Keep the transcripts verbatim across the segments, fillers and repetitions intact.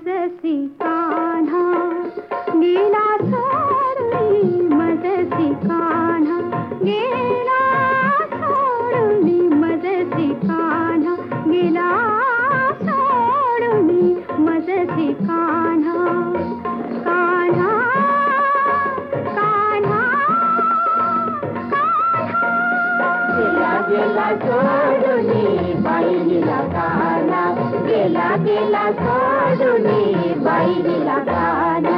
मजसी कान्हा गेला सोडून मजसी कान्हा गेला सोडून मजसी कान्हा गेला सोडून मजसी कान्हा कान्हा कान्हा गेला गेला सोडून बाईला कान्हा गेला गेला सोडून बाईला कान्हा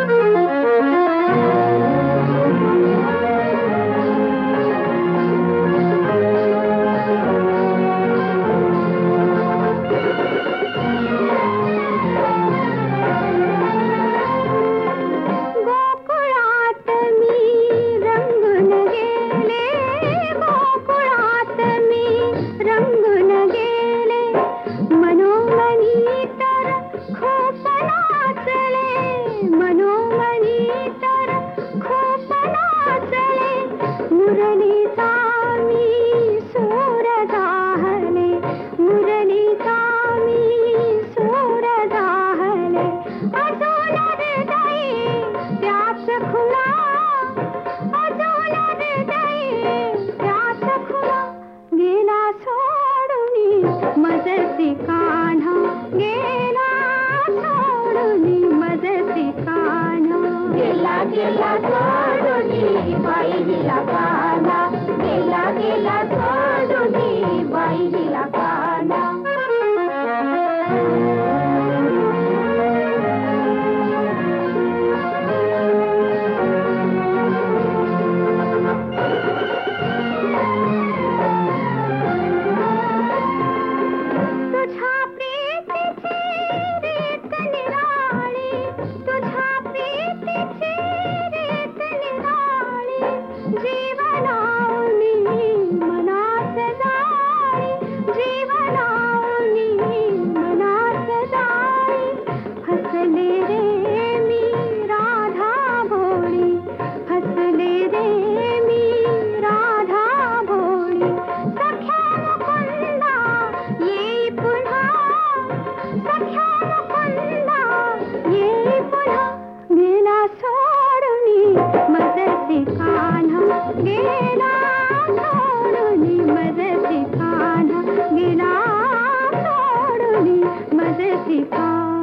गोकुळात मी रंगून गेले गोकुळात मी रंगून गेले मनोमनी तर खूप नाचले मनोमनी तर खूप नाचले मुरलीचा मी सूर गाहले मुरलीचा मी सूर गाहले अजून हृदयी त्याच खुला अजून हृदयी त्याच खुला गेला सोडून मजसी कान्हा गेला सोडून मजसी कान्हा गेला गेला सोडून बाईला कान्हा गेला गेला सोडून बाईला कान्हा तुझ्या प्रीतीची रीत निराळी तुझ्या प्रीतीची रीत निराळी जीवनावनी मनात जाळी जीवनावनी मनात जाळी हसले रे मी राधा भोळी हसले रे मी राधा भोळी सख्या मुकुंदा येई पुन्हा सख्या मुकुंदा येई पुन्हा गेला सोडून मजसी कान्हा गेला सोडून मजसी कान्हा गेला सोडून मजसी कान्हा